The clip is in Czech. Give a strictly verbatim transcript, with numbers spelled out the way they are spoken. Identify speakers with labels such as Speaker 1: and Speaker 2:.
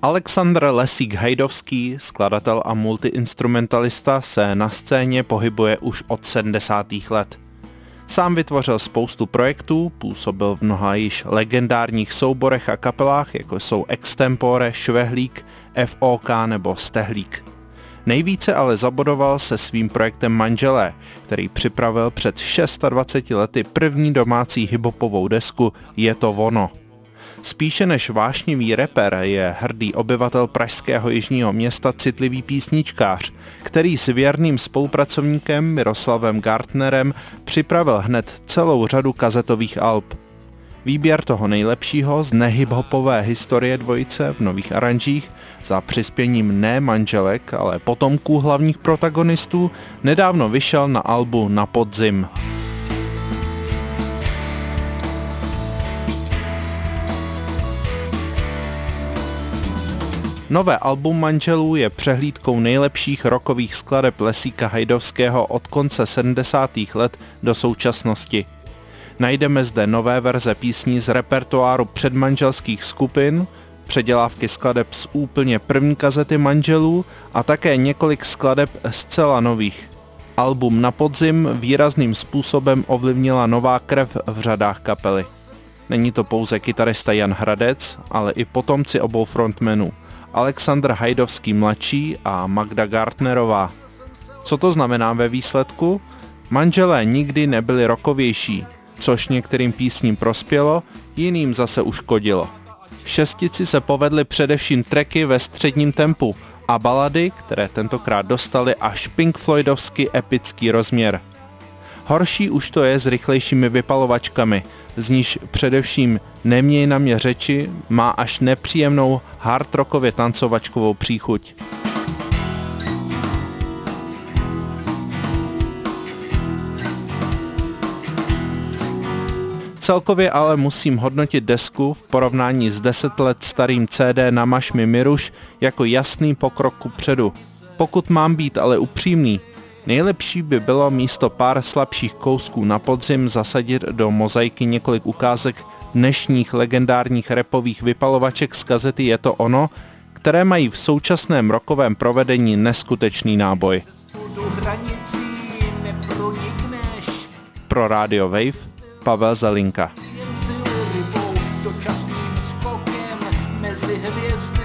Speaker 1: Alexandr Lesík Hajdovský, skladatel a multiinstrumentalista, se na scéně pohybuje už od sedmdesátých let. Sám vytvořil spoustu projektů, působil v mnoha již legendárních souborech a kapelách, jako jsou Extempore, Švehlík, F O K nebo Stehlík. Nejvíce ale zabodoval se svým projektem Manželé, který připravil před dvaceti šesti lety první domácí hiphopovou desku Je to ono. Spíše než vášnivý rapper je hrdý obyvatel pražského jižního města citlivý písničkář, který s věrným spolupracovníkem Miroslavem Gartnerem připravil hned celou řadu kazetových alb. Výběr toho nejlepšího z nehiphopové historie dvojice v nových aranžích za přispěním ne manželek, ale potomků hlavních protagonistů nedávno vyšel na albu Na podzim. Nové album Manželů je přehlídkou nejlepších rockových skladeb Lesíka Hajdovského od konce sedmdesátých let do současnosti. Najdeme zde nové verze písní z repertoáru předmanželských skupin, předělávky skladeb z úplně první kazety Manželů a také několik skladeb zcela nových. Album Na podzim výrazným způsobem ovlivnila nová krev v řadách kapely. Není to pouze kytarista Jan Hradec, ale i potomci obou frontmenů, Alexandr Hajdovský mladší a Magda Gartnerová. Co to znamená ve výsledku? Manželé nikdy nebyli rockovější, což některým písním prospělo, jiným zase uškodilo. Šestici se povedly především tracky ve středním tempu a balady, které tentokrát dostaly až Pink Floydovsky epický rozměr. Horší už to je s rychlejšími vypalovačkami, z níž především Neměj na mě řeči má až nepříjemnou hard rockově tancovačkovou příchuť. Celkově ale musím hodnotit desku v porovnání s deset let starým C D Namaž mi Miruš jako jasný pokrok kupředu. Pokud mám být ale upřímný, nejlepší by bylo místo pár slabších kousků Na podzim zasadit do mozaiky několik ukázek dnešních legendárních rapových vypalovaček z kazety Je to ono, které mají v současném rockovém provedení neskutečný náboj. Pro Radio Wave Pavel Zelinka.